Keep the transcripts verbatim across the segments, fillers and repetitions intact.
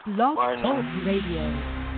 Blog One, Talk Radio.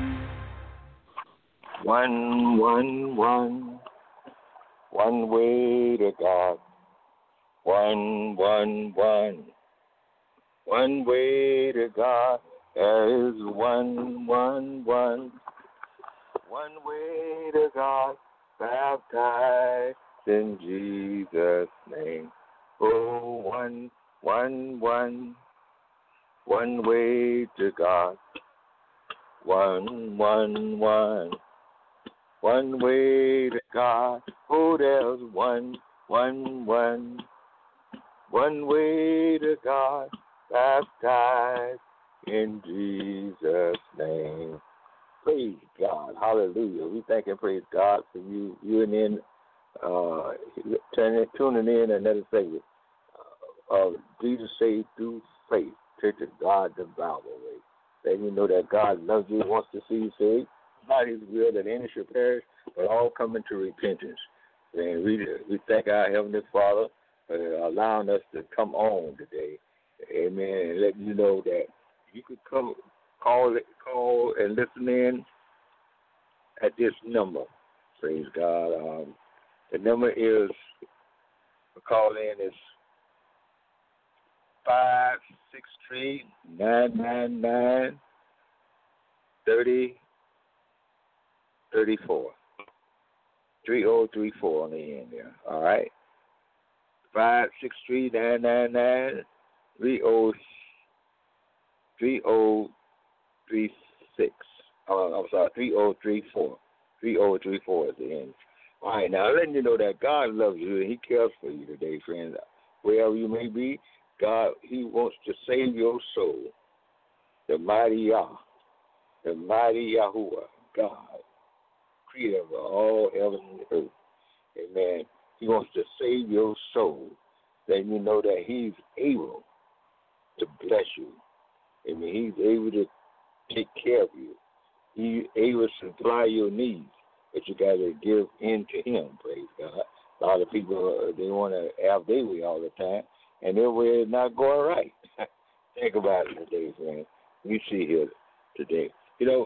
one, one, one, one way to God. One, one, one, one way to God. There is one, one, one, one way to God. Baptized in Jesus' name. Oh, one, one, one, one way to God. One, one, one, one way to God. Oh, there's one, one, one, one way to God. Baptized in Jesus' name. Praise God. Hallelujah. We thank and praise God for you, you and in, uh, turning, tuning in another segment of Jesus Saved Through Faith, Church of God, the Bible way. Letting you know that God loves you, wants to see you saved. Not His will that any should perish, but all come into repentance. And we, we thank our Heavenly Father for allowing us to come on today. Amen. And letting you know that you could come, call, call and listen in at this number. Praise God. Um, the number is, for call in is five six three, nine nine nine, three oh three four. three oh three four on the end there. All right. five six three, nine nine nine, three oh three six. Uh, I'm sorry, three oh three four. three oh three four is the end. All right, now letting you know that God loves you and He cares for you today, friends. Wherever you may be, God, He wants to save your soul. The mighty Yah, the mighty Yahuwah, God, creator of all heaven and earth. Amen. He wants to save your soul. Then you know that He's able to bless you. Amen. He's able to take care of you. He's able to supply your needs, but you got to give in to Him. Praise God. A lot of people, uh, they want to have their way all the time, and their way is not going right. Think about it today, friend. We see here today. You know,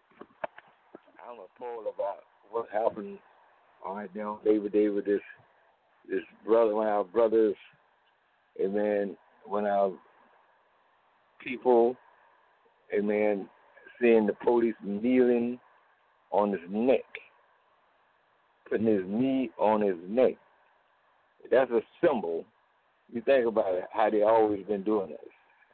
I'm appalled about what happened. All right, now, David, David, this this brother, one of our brothers, amen, one of our people, amen, seeing the police kneeling on his neck, putting his knee on his neck. That's a symbol. You think about it, how they always been doing this.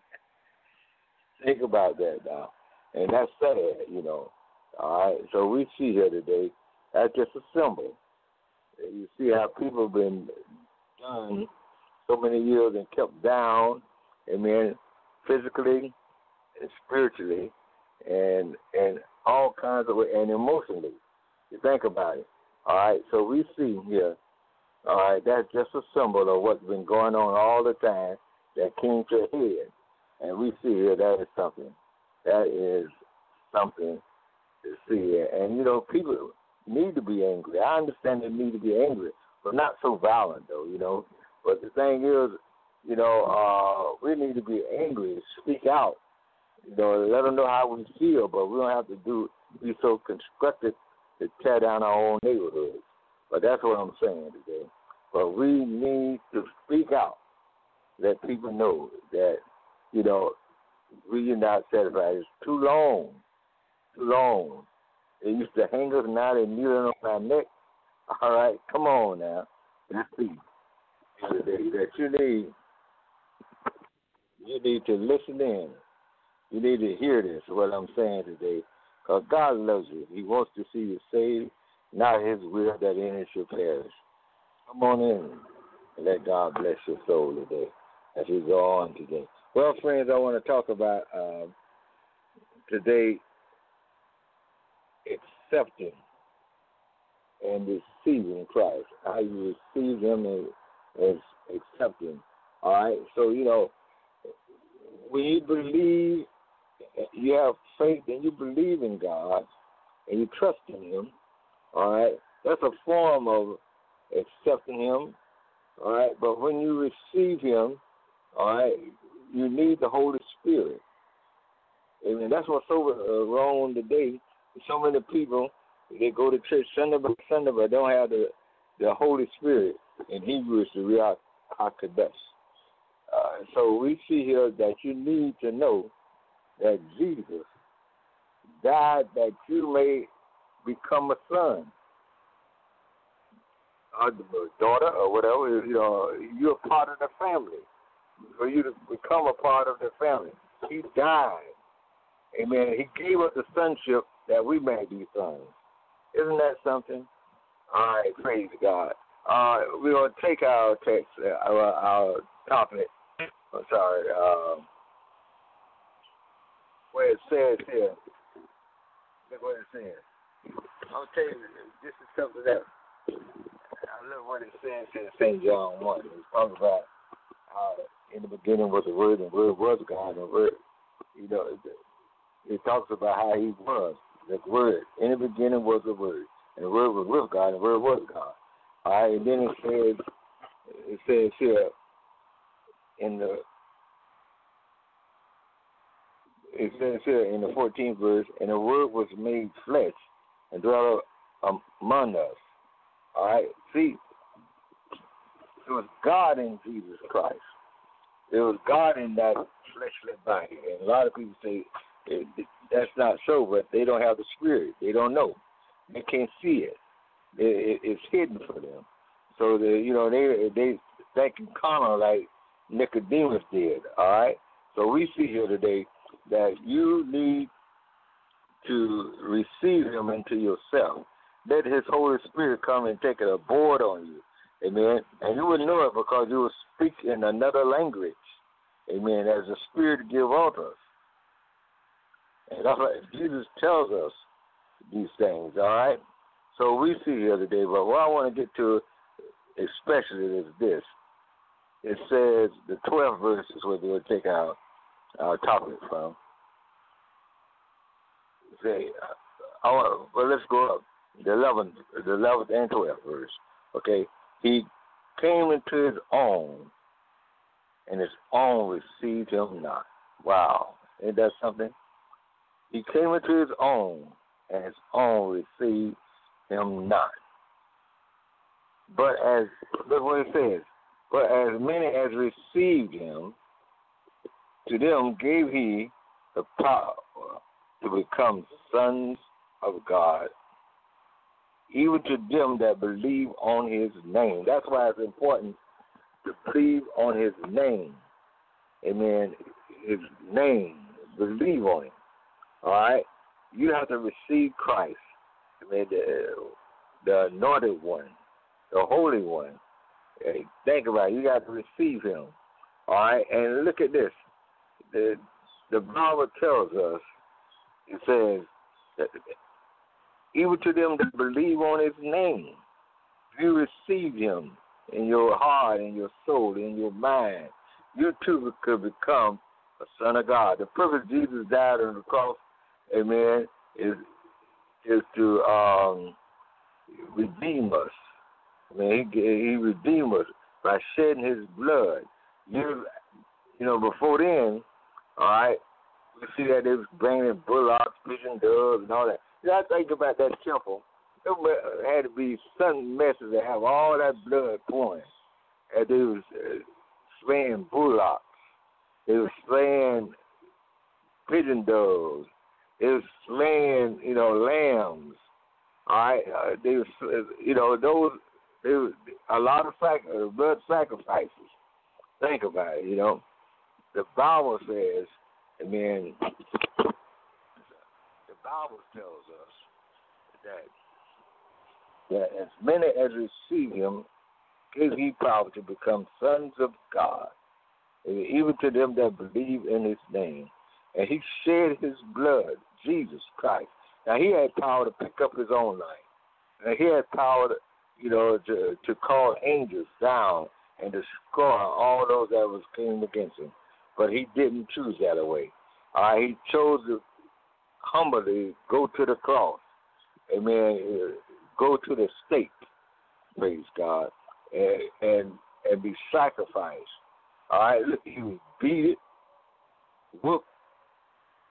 Think about that now. And that's sad, you know. All right, so we see here today, that's just a symbol. You see how people have been done so many years and kept down, amen, physically and spiritually and and all kinds of ways, and emotionally. You think about it. All right, so we see here, all right, that's just a symbol of what's been going on all the time that came to a head. And we see here that is something. That is something to see here. And, you know, people need to be angry. I understand they need to be angry, but not so violent, though, you know. But the thing is, you know, uh, we need to be angry, speak out, you know, let them know how we feel, but we don't have to do be so constructive to tear down our own neighborhoods. But that's what I'm saying today. But we need to speak out, let people know that, you know, we are not satisfied. It's too long, too long. They used to hang us, now they're kneeling on our neck. All right, come on now. Let's see. That you need, you need to listen in. You need to hear this, what I'm saying today. Because God loves you. He wants to see you saved, not His will that any should perish. Come on in and let God bless your soul today as we go on today. Well, friends, I want to talk about uh, today accepting and receiving Christ. How you receive Him and, and accepting. All right? So, you know, when you believe, you have faith and you believe in God and you trust in Him, all right, that's a form of accepting Him, all right, but when you receive Him, all right, you need the Holy Spirit. Amen. that's what's so uh, wrong today. So many people, they go to church Sunday by Sunday, but don't have the, the Holy Spirit. In Hebrew, it's the Ruach HaKodesh. Uh, so we see here that you need to know that Jesus died that you may become a son, or a daughter, or whatever. You know, you're part of the family. For you to become a part of the family, He died. Amen. He gave us the sonship that we may be sons. Isn't that something? All right, praise God. Uh, we're going to take our text, uh, our, our topic. I'm sorry. Uh, where it says here. Look what it says. I'll tell you, this is something that I love what it says in Saint John one. It talks about how in the beginning was the Word, and the Word was God, and the Word, you know, it, it talks about how He was. The Word. In the beginning was the Word, and the Word was with God, and the Word was God. All right, and then it says, it says here in the, it says here in the fourteenth verse, and the Word was made flesh and dwelt among us. All right, see, it was God in Jesus Christ. It was God in that fleshly body. And a lot of people say it, it, that's not so, but they don't have the Spirit. They don't know. They can't see it. It, it it's hidden for them. So they, you know, they they thinking carnal like Nicodemus did. All right. So we see here today that you need to receive Him into yourself. Let His Holy Spirit come and take it aboard on you. Amen. And you wouldn't know it because you would speak in another language. Amen. As the Spirit give out us. And that's what Jesus tells us these things, all right? So we see here today, but what I want to get to especially is this. It says, the twelfth verse is where we'll take our, our topic from. Say, I want, well, let's go up. The eleventh, the eleventh and twelfth verse, okay? He came into His own, and His own received Him not. Wow. Ain't that something? He came into His own, and His own received Him not. But as, look what it says, but as many as received Him, to them gave He the power to become sons of God, even to them that believe on His name. That's why it's important to believe on His name. Amen. His name. Believe on Him. All right? You have to receive Christ. I mean, the, the anointed one, the holy one. Hey, think about it. You got to receive Him. All right? And look at this. The, the Bible tells us, it says, that even to them that believe on His name, you receive Him in your heart, in your soul, in your mind, you too could become a son of God. The purpose Jesus died on the cross, amen, is is to um, redeem us. I mean, he, he redeemed us by shedding His blood. You, you know, before then, all right, we see that they was bringing bullocks, pigeon doves, and all that. You got to think about that temple. There had to be some messes that have all that blood pouring. And they was uh, slaying bullocks. They was slaying pigeon doves. They was slaying, you know, lambs. All right, uh, they was, uh, you know, those. They was a lot of sac- uh, blood sacrifices. Think about it. You know, the Bible says, I mean, the Bible tells us that that as many as receive Him, gave He power to become sons of God, even to them that believe in His name. And He shed His blood, Jesus Christ. Now, He had power to pick up His own life. And He had power, to, you know, to, to call angels down and destroy all those that was came against Him. But He didn't choose that way. Uh, he chose to humbly go to the cross. Amen. Go to the stake, praise God, and and, and be sacrificed. All right, look, He was beat, whooped,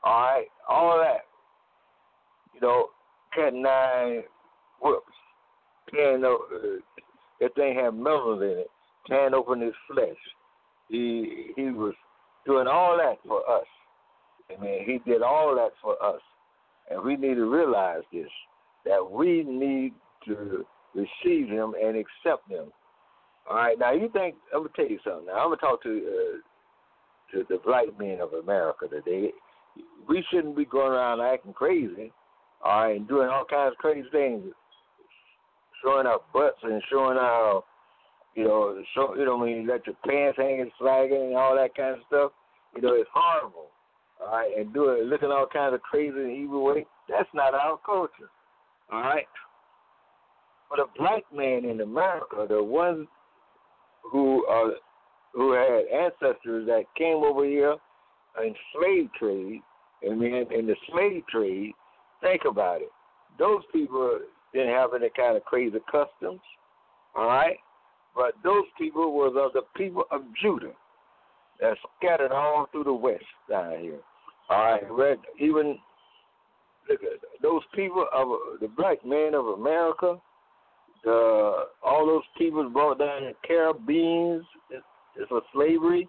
All right, all that. You know, cat nine whoops, tearing up. Uh, that thing had metals in it, tearing open his flesh. He he was doing all that for us. I mean, he did all that for us, and we need to realize this: that we need to receive him and accept him. All right, now you think I'm gonna tell you something. Now I'm gonna talk to uh, to the black men of America today. We shouldn't be going around acting crazy, all right, and doing all kinds of crazy things, showing our butts and showing our, you know, show, you know, when you let your pants hanging, flagging, and all that kind of stuff. You know, it's horrible, all right, and doing looking all kinds of crazy and evil way. That's not our culture, all right. But a black man in America, the ones who uh, who had ancestors that came over here in slave trade, and then in the slave trade, think about it. Those people didn't have any kind of crazy customs, all right? But those people were of the people of Judah that scattered all through the West down here, all right? But even look at those people of the black men of America, the, all those people brought down the Caribbeans, it's for slavery.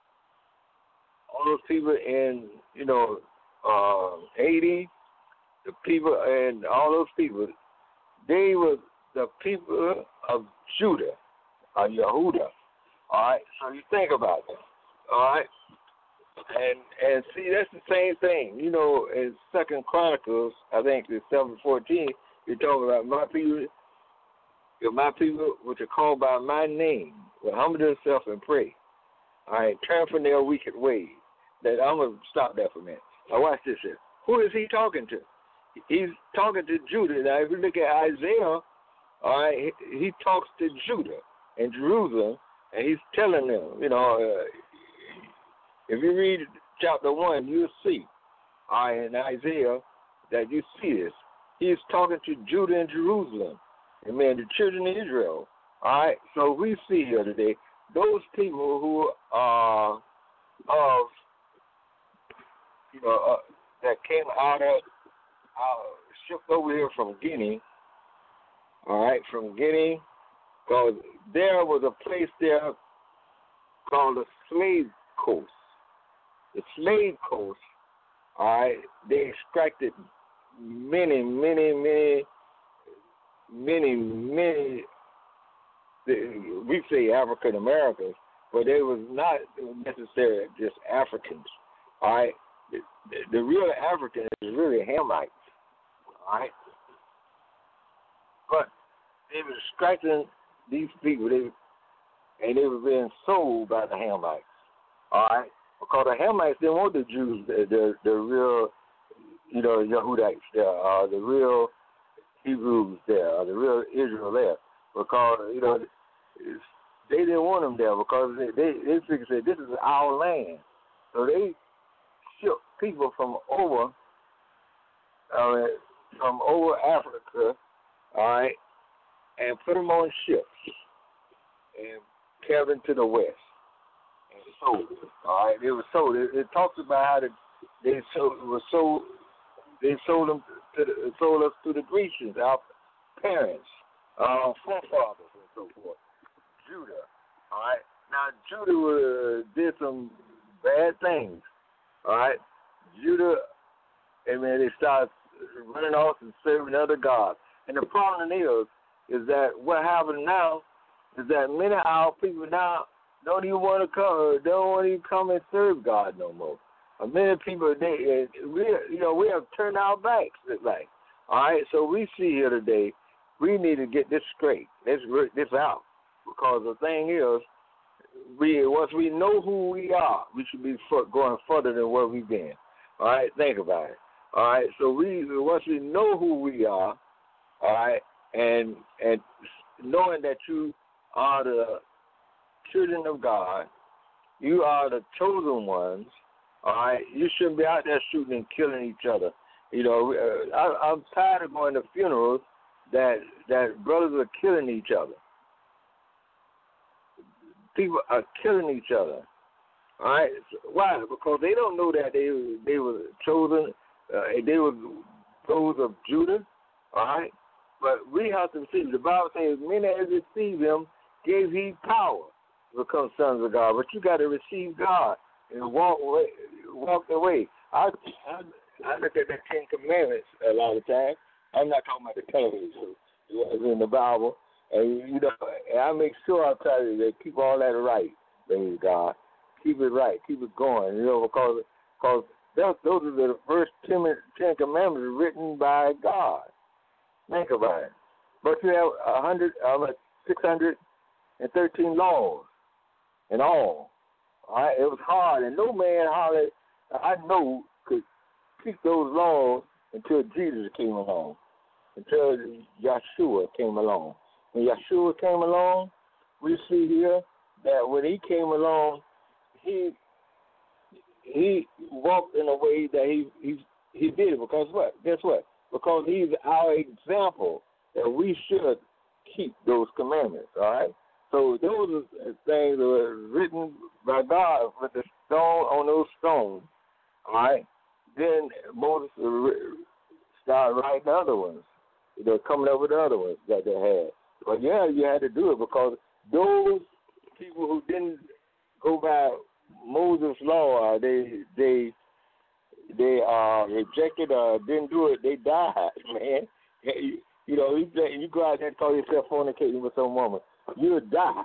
All those people in, you know, uh, Haiti, the people and all those people, they were the people of Judah, or Yehuda. All right, so you think about it. All right, and and see that's the same thing. You know, in Second Chronicles, I think it's seven fourteen. You're talking about my people. If my people, which are called by my name, will humble themselves and pray. All right, turn from their wicked ways. That I'm gonna stop that for a minute. Now watch this here. Who is he talking to? He's talking to Judah. Now if you look at Isaiah, all right, he, he talks to Judah and Jerusalem, and he's telling them, you know, uh, if you read chapter one, you'll see, all right, in Isaiah that you see this. He's talking to Judah and Jerusalem, and man, the children of Israel. All right, so we see here today those people who are of, you know, uh, that came out of, uh, shipped over here from Guinea, all right, from Guinea, because there was a place there called the Slave Coast. The Slave Coast, all right, they extracted many, many, many, many, many, we say African Americans, but they was not necessarily just Africans, all right. The, the, the real African is really Hamites, all right. But they were extracting these people, they, and they were being sold by the Hamites, all right. Because the Hamites didn't want the Jews, the the, the real, you know, Yehudites there, uh, the real Hebrews there, uh, the real Israel there, because you know they didn't want them there because they they, they figured said this is our land, so they shipped people from over, uh, from over Africa, all right, and put them on ships and carried them to the West. And sold it. All right, it was sold. It, it talks about how the, they sold it was sold. They sold them to the, sold us to the Grecians, our parents, our forefathers, and so forth. Judah. All right. Now Judah uh, did some bad things. All right. Judah, and then they started running off and serving other gods. And the problem is, is that what happened now is that many of our people now don't even want to come, don't want to even come and serve God no more. Uh, many people, they, we, you know, we have turned our backs, like, all right. So we see here today, we need to get this straight, let's work this out, because the thing is, we once we know who we are, we should be going further than where we've been. All right, think about it. All right, so we once we know who we are, all right, and and knowing that you are the children of God, you are the chosen ones. All right, you shouldn't be out there shooting and killing each other. You know, uh, I, I'm tired of going to funerals that that brothers are killing each other. People are killing each other. All right, why? Because they don't know that they they were chosen. Uh, they were those of Judah. All right. But we have to receive. The Bible says, many as receive him, gave he power to become sons of God. But you got to receive God and walk away, walk the way. I, I I look at the Ten Commandments a lot of times. I'm not talking about the television show. It's in the Bible. And, you know, and I make sure I try to keep all that right, praise God. Keep it right. Keep it going, you know, because, because those, those are the first ten, ten Commandments written by God. Think about it. But you have a hundred, uh, six hundred and thirteen laws in all. All right? It was hard, and no man hardly, I know, could keep those laws until Jesus came along, until Yeshua came along. When Yeshua came along, we see here that when he came along, he he walked in a way that he he he did it because what? Guess what? Because he's our example that we should keep those commandments. All right. So those are things that were written by God with the stone on those stones. All right. Then Moses started writing other ones. They're coming up with other ones that they had. But yeah, you had to do it because those people who didn't go by Moses' law, they they they uh, rejected or didn't do it. They died, man. You, you know, you, you go out there and call yourself fornicating with some woman, you'll die.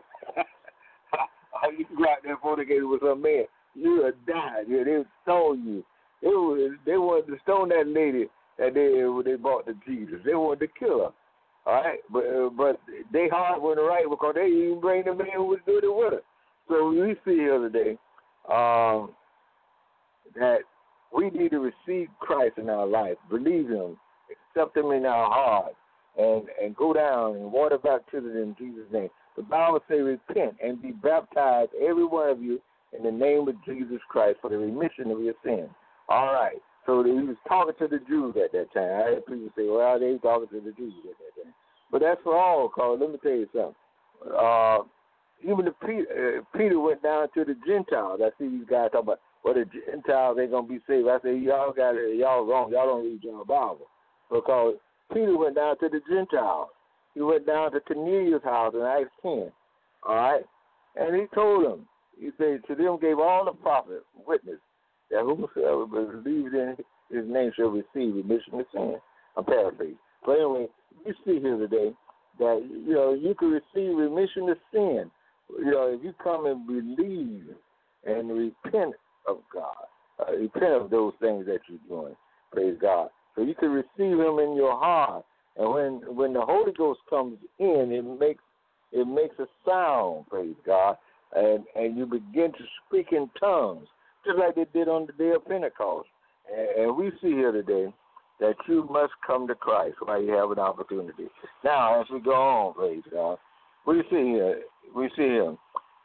You go out there fornicating with some man, you'll die. Yeah, they would stone you. They would, they wanted to stone that lady that they they brought to Jesus. They wanted to kill her. All right, but uh, but they heart wasn't right because they even bring the man who was doing it with her. So we see here today um, that we need to receive Christ in our life, believe him, accept him in our heart, and, and go down and water baptism in Jesus' name. The Bible says repent and be baptized, every one of you, in the name of Jesus Christ for the remission of your sins. All right. So he was talking to the Jews at that time. I heard people say, well, they were talking to the Jews at that time. But that's for all, because let me tell you something. Uh, even the Peter, uh, Peter went down to the Gentiles. I see these guys talking about, well, the Gentiles ain't going to be saved. I say, y'all got it. Y'all wrong. Y'all don't read your Bible. Because Peter went down to the Gentiles. He went down to Cornelius' house in Acts ten. All right? And he told them, he said, to them gave all the prophets witness that whosoever believes in his name shall receive remission of sin. I'm paraphrasing. But anyway, we see here today that, you know, you can receive remission of sin. You know, if you come and believe and repent of God, uh, repent of those things that you're doing. Praise God. So you can receive him in your heart. And when when the Holy Ghost comes in, it makes it makes a sound, praise God, and, and you begin to speak in tongues, just like they did on the day of Pentecost. And, and we see here today that you must come to Christ while you have an opportunity. Now, as we go on, praise God, we see here, we see him.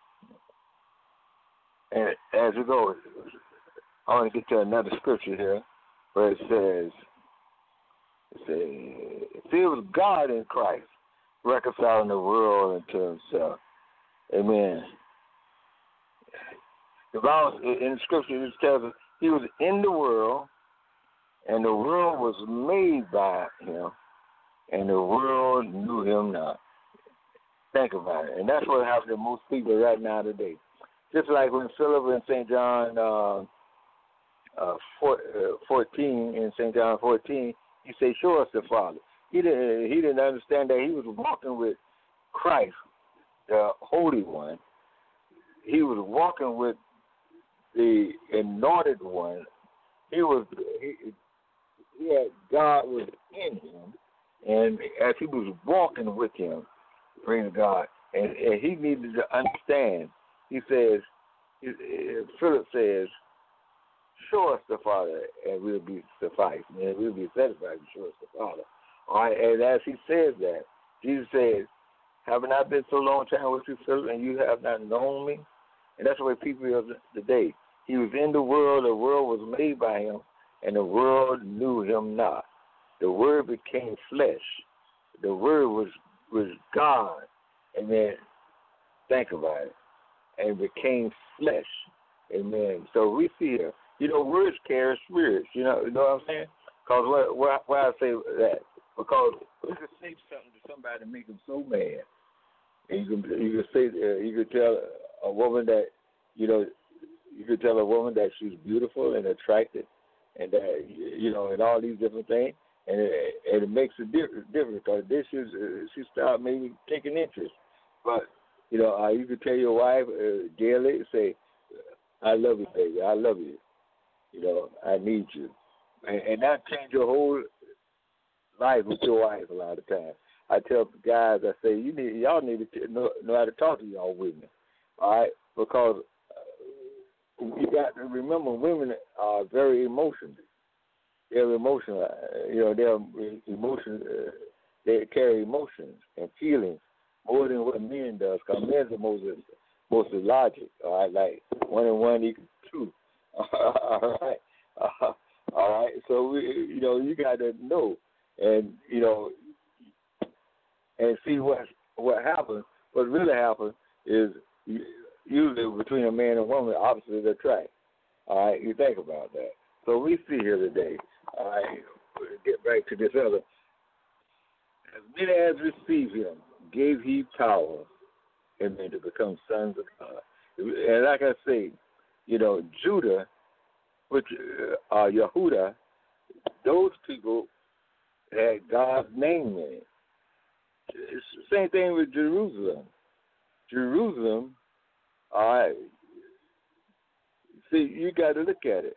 And as we go, I want to get to another scripture here where it says, it says, if it was God in Christ, reconciling the world unto himself. Amen. The Bible in the scripture it tells us he was in the world, and the world was made by him, and the world knew him not. Think about it. And that's what happens to most people right now today. Just like when Philip in Saint John uh, uh, four, uh, fourteen, in Saint John fourteen, he said, show us the Father. He didn't, he didn't understand that he was walking with Christ, the Holy One. He was walking with the anointed one. He was, he, he had, God was in him, and as he was walking with him, praise God, and, and he needed to understand. He says, he, Philip says, show us the Father, and we'll be sufficed, and we'll be satisfied to show us the Father. All right, and as he says that, Jesus says, have I been so long time with you, Philip, and you have not known me? And that's the way people are today. He was in the world, the world was made by him, and the world knew him not. The Word became flesh. The Word was, was God, amen. Think about it. And became flesh, amen. So we see here, you know, words carry spirits. You know, you know what I'm saying? Because why, why, why I say that? Because you can say something to somebody to make them so mad, and you can you can say uh, you can tell a woman that you know you can tell a woman that she's beautiful and attractive, and that you know, and all these different things, and it, and it makes a difference because this is uh, she start maybe taking interest, but you know, uh, you can tell your wife uh, daily, say, "I love you, baby. I love you. You know, I need you," and, and that change your whole life with your wife a lot of times. I tell guys, I say, you need, y'all need to know, know how to talk to y'all women, all right? Because uh, you got to remember, women are very emotional. They're emotional. Uh, you know, they're emotion. Uh, they carry emotions and feelings more than what men does. Because men are mostly mostly logic. All right, like one and one equals two. All right, uh, all right. So we, you know, you got to know. And, you know, and see what what happens. What really happens is usually between a man and woman, opposites attract. All right, you think about that. So we see here today, all right, get back to this other. As many as received him, gave he power, and then to become sons of God. And like I say, you know, Judah, which uh, Yehuda, those people had God's name in it. It's the same thing with Jerusalem. Jerusalem, all right, see, you got to look at it.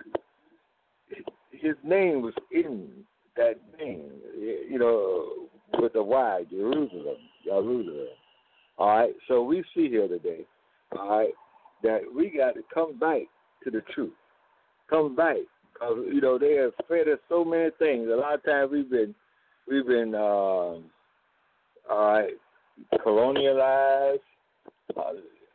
His name was in that name, you know, with a Y, Jerusalem, Jerusalem. All right, so we see here today, all right, that we got to come back to the truth. Come back. Because, you know, they have fed us so many things. A lot of times we've been, we've been, uh, all right, colonialized. Uh,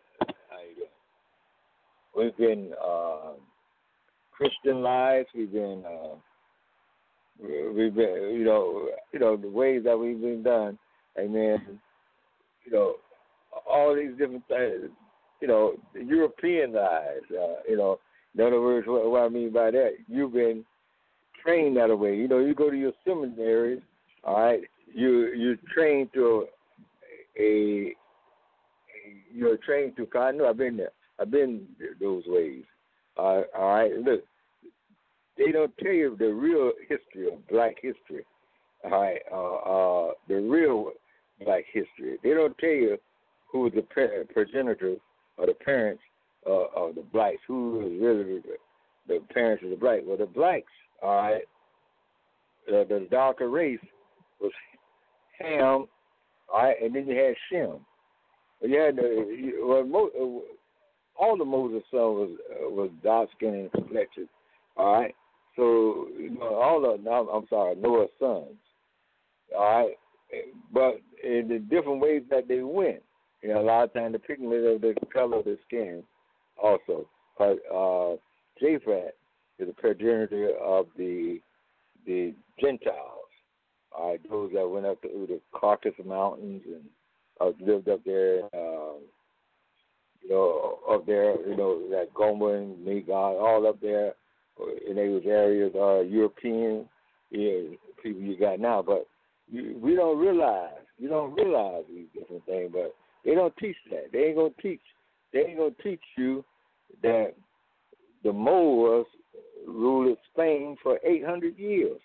we've been uh, Christianized. We've been, uh, we've been, you know, you know, the ways that we've been done. And then, you know, all these different things. You know, Europeanized. Uh, you know. In other words, what, what I mean by that, you've been trained that way. You know, you go to your seminaries, all right, you, you're trained to a, a you're trained to, I know I've been there. I've been those ways. Uh, all right, look, they don't tell you the real history of black history, all right, uh, uh, the real black history. They don't tell you who was the progenitors or the parents Uh, of the blacks, who is really the, the parents of the blacks. Well, the blacks, all right, uh, the darker race was Ham, all right, and then you had Shem. You had the, you, well, mo, uh, all the Moses son was uh, was dark skinned and complexion, all right. So you know, all of no, I'm sorry, Noah's sons, all right, but in the different ways that they went, you know, a lot of times the pigment of the color of the skin. Also, uh, Japhet is a progenitor of the the Gentiles. All right, those that went up to the Caucasus Mountains and uh, lived up there, uh, you know, up there, you know, that Goma and Magog, all up there in those areas are European yeah, people you got now. But you, we don't realize, you don't realize these different things, but they don't teach that. They ain't gonna teach. They ain't gonna teach you that the Moors ruled Spain for eight hundred years.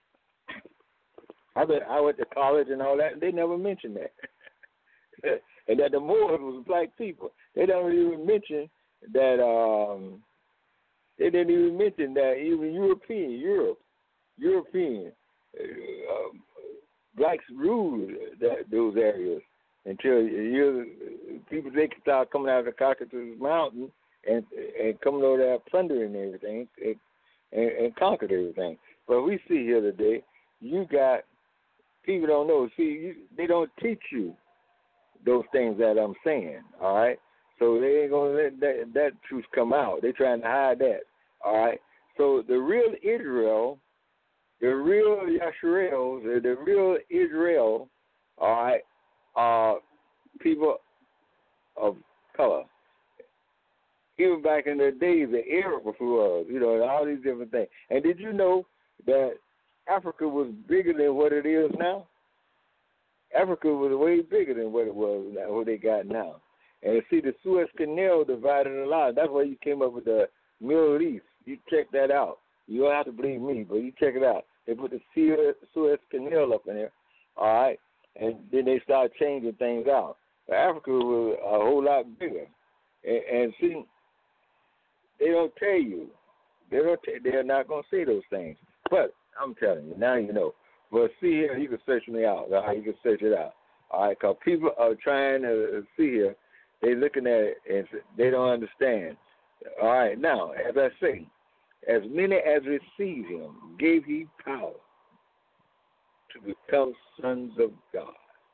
I bet I went to college and all that, and they never mentioned that. And that the Moors was black people. They don't even mention that. Um, they didn't even mention that even European, Europe, European uh, blacks ruled that those areas. Until you, people they could start coming out of the Caucasus Mountain and and coming over there plundering everything and, and, and conquered everything. But we see here today, you got people don't know. See, you, they don't teach you those things that I'm saying. All right, so they ain't gonna let that, that truth come out. They're trying to hide that. All right, so the real Israel, the real Yisrael, the, the real Israel, all right. Uh, people of color. Even back in the days, the Arab was, you know, and all these different things. And did you know that Africa was bigger than what it is now? Africa was way bigger than what it was now, what they got now. And see, the Suez Canal divided a lot. That's why you came up with the Middle East. You check that out. You don't have to believe me, but you check it out. They put the Suez Canal up in there, all right, and then they started changing things out. But Africa was a whole lot bigger. And, and see, they don't tell you. They don't. T- they're not going to say those things. But I'm telling you, now you know. But see here, you can search me out. All right, you can search it out. All right, because people are trying to see here. They're looking at it and they don't understand. All right, now, as I say, as many as receive him, gave he power to become sons of God.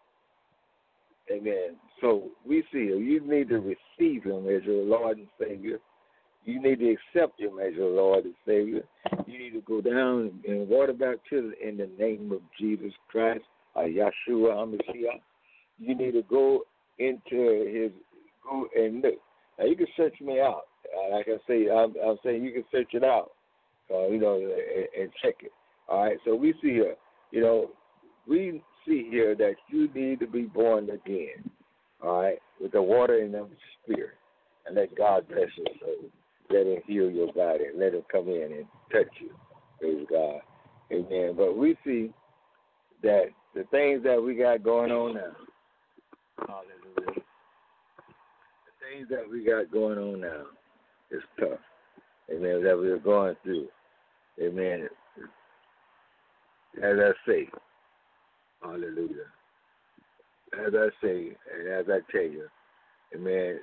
Amen. So we see here, you need to receive him as your Lord and Savior. You need to accept him as your Lord and Savior. You need to go down in water baptism in the name of Jesus Christ, or Yeshua HaMashiach. You need to go into his, go and look. Now, you can search me out. Like I say, I'm, I'm saying you can search it out, uh, you know, and, and check it. All right, so we see here, you know, we see here that you need to be born again, all right, with the water and the spirit, and let God bless your soul. Let him heal your body. Let him come in and touch you. Praise God. Amen. But we see that the things that we got going on now, hallelujah, the things that we got going on now is tough. Amen. That we're going through. Amen. As I say, hallelujah. As I say, and as I tell you, amen,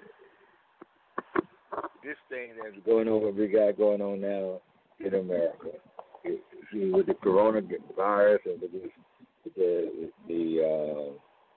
this thing that's going on, what we got going on now in America, see, with the coronavirus and with the the the, uh,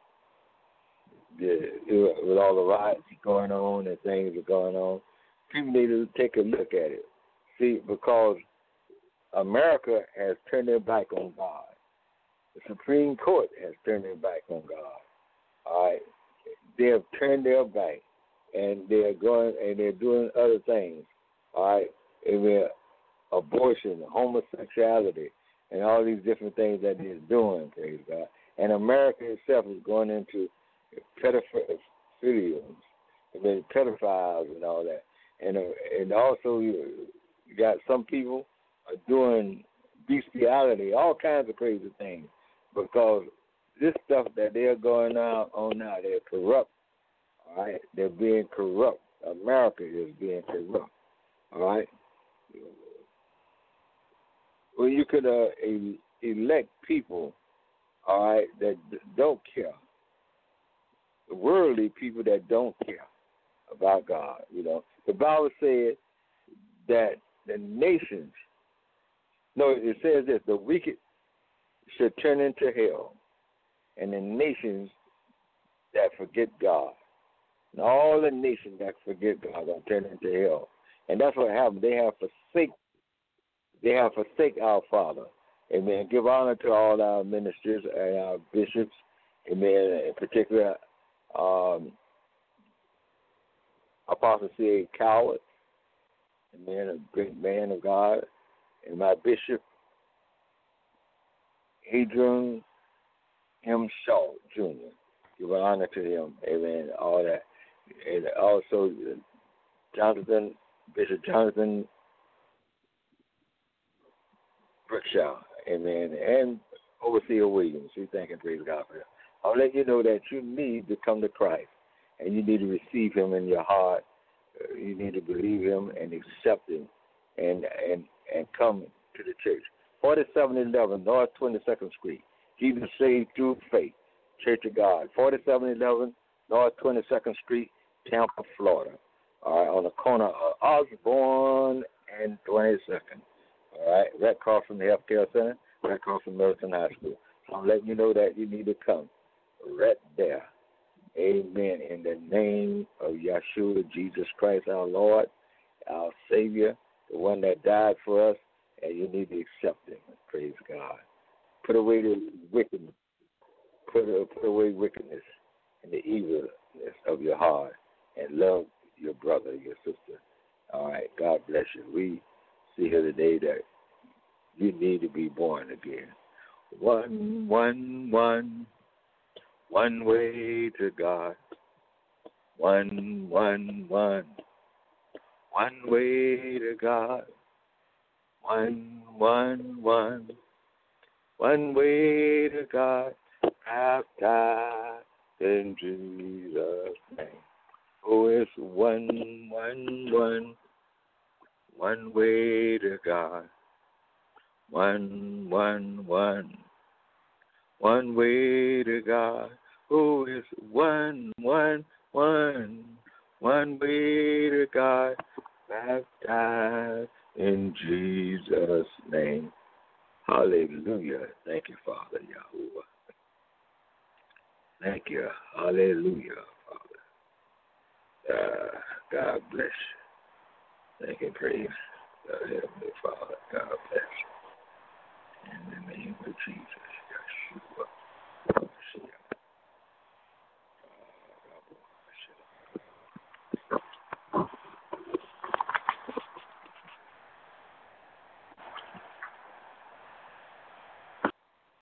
the with all the riots going on and things are going on, people need to take a look at it. See, because America has turned their back on God. The Supreme Court has turned their back on God. All right, they have turned their back. And they're going and they're doing other things, all right? And they're abortion, homosexuality, and all these different things that they're doing, praise God. And America itself is going into pedophilia, and then pedophiles and all that. And uh, and also you, you got some people are doing bestiality, all kinds of crazy things, because this stuff that they're going on, on now, they're corrupt. All right, they're being corrupt. America is being corrupt. All right. Well, you could uh, elect people, all right, that don't care. Worldly people that don't care about God. You know, the Bible said that the nations. No, it says this: the wicked should turn into hell, and the nations that forget God. And all the nations that forget God are going to turn into hell. And that's what happened. They have forsake, they have forsake our Father. Amen. Give honor to all our ministers and our bishops. Amen. In particular, um, Apostle C A Coward. Amen. A great man of God. And my bishop, Adrian M. Shaw, Junior Give honor to him. Amen. All that. And also Jonathan, Bishop Jonathan Brickshaw, amen, and Overseer Williams. We thank and praise God for that. I'll let you know that you need to come to Christ, and you need to receive him in your heart. Uh, you need to believe him and accept him, and and and come to the church. forty-seven eleven North twenty-second Street. Jesus saved through faith. Church of God. forty-seven eleven North twenty-second Street, Tampa, Florida. All right, on the corner of Osborne and twenty-second. All right, right across from the healthcare center, right across from Milton High School. So I'm letting you know that you need to come right there. Amen. In the name of Yeshua, Jesus Christ, our Lord, our Savior, the one that died for us, and you need to accept him. Praise God. Put away the wickedness. Put, put away wickedness and the evilness of your heart, and love your brother, your sister, All right. God bless you. We see here today that you need to be born again. One, one, one, one way to God. One, one, one, one way to God. One, one, one, one way to God. Baptized in Jesus' name. Oh, it's one, one, one, one way to God. One, one, one, one way to God. Oh, it's one, one, one, one way to God. Baptized in Jesus' name. Hallelujah. Thank you, Father Yahuwah. Thank you. Hallelujah, Father. Uh, God bless you. Thank and praise the Heavenly Father. God bless you. In the name of Jesus.